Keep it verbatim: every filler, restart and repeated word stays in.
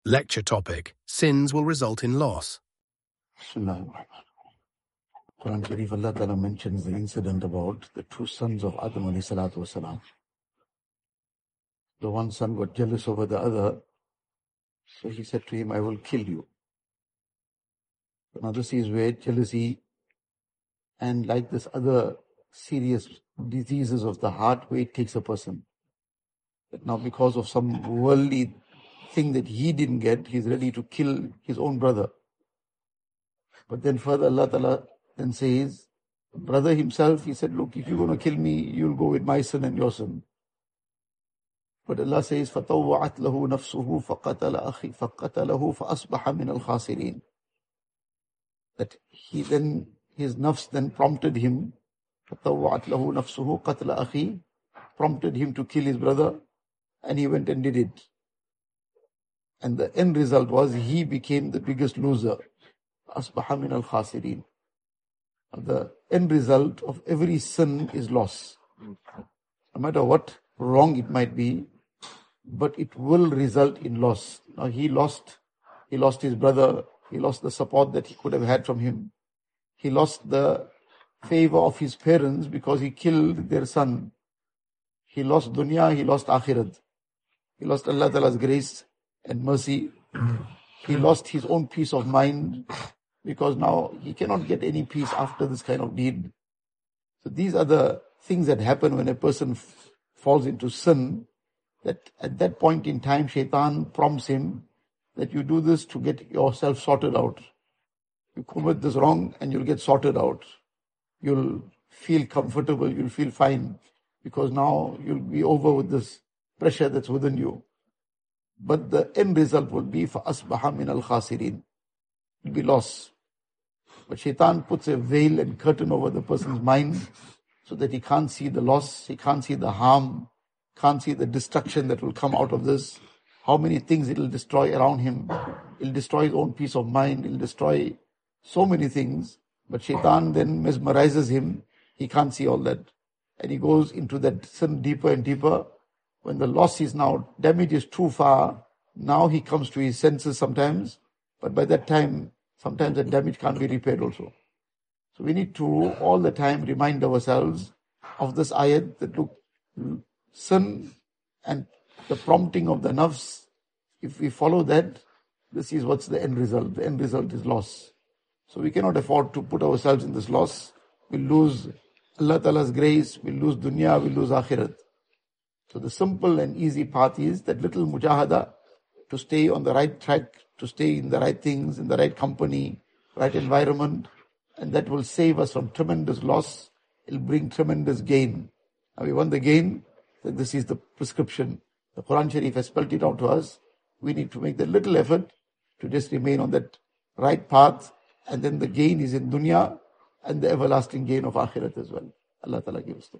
Lecture topic: Sins will result in loss. Bismillah. Quran Sharif, Allah Ta'ala mentions the incident about the two sons of Adam alayhi salatu wasalam. The one son got jealous over the other, so he said to him, I will kill you. Now this is where jealousy and like this other serious diseases of the heart, where it takes a person. That now because of some worldly thing that he didn't get, he's ready to kill his own brother. But then further Allah Ta'ala then says, brother himself, he said, look, if you're going to kill me, you'll go with my son and your son. But Allah says, فَطَوَّعَتْ لَهُ نَفْسُهُ فَقَتَلَ أَخِي فَقَتَلَهُ فَأَصْبَحَ مِنَ الْخَاسِرِينَ. That he then, his nafs then prompted him, فَطَوَّعَتْ لَهُ نَفْسُهُ قَتْلَ أَخِي, prompted him to kill his brother, and he went and did it. And the end result was he became the biggest loser. أَصْبَحَ مِنَ الْخَاسِرِينَ. The end result of every sin is loss. No matter what wrong it might be, but it will result in loss. Now he lost, he lost his brother, he lost the support that he could have had from him. He lost the favor of his parents because he killed their son. He lost dunya, he lost akhirat. He lost Allah Ta'ala's grace and mercy. He lost his own peace of mind because now he cannot get any peace after this kind of deed. So these are the things that happen when a person f- falls into sin, that at that point in time, Shaitan prompts him that you do this to get yourself sorted out. You commit this wrong and you'll get sorted out. You'll feel comfortable, you'll feel fine, because now you'll be over with this pressure that's within you. But the end result will be فَأَصْبَحَ مِنَ الْخَاسِرِينَ. It will be loss. But Shaitan puts a veil and curtain over the person's mind so that he can't see the loss, he can't see the harm, can't see the destruction that will come out of this, how many things it will destroy around him. It will destroy his own peace of mind, it will destroy so many things. But Shaitan then mesmerizes him, he can't see all that. And he goes into that sin deeper and deeper. When the loss is now, damage is too far, now he comes to his senses sometimes, but by that time, sometimes the damage can't be repaired also. So we need to all the time remind ourselves of this ayat that look, sin and the prompting of the nafs, if we follow that, this is what's the end result. The end result is loss. So we cannot afford to put ourselves in this loss. We'll lose Allah Ta'ala's grace, we'll lose dunya, we'll lose akhirat. So the simple and easy path is that little mujahada to stay on the right track, to stay in the right things, in the right company, right environment, and that will save us from tremendous loss. It will bring tremendous gain. Now we want the gain, that this is the prescription. The Quran Sharif has spelled it out to us. We need to make the little effort to just remain on that right path, and then the gain is in dunya and the everlasting gain of akhirat as well. Allah Ta'ala gives us.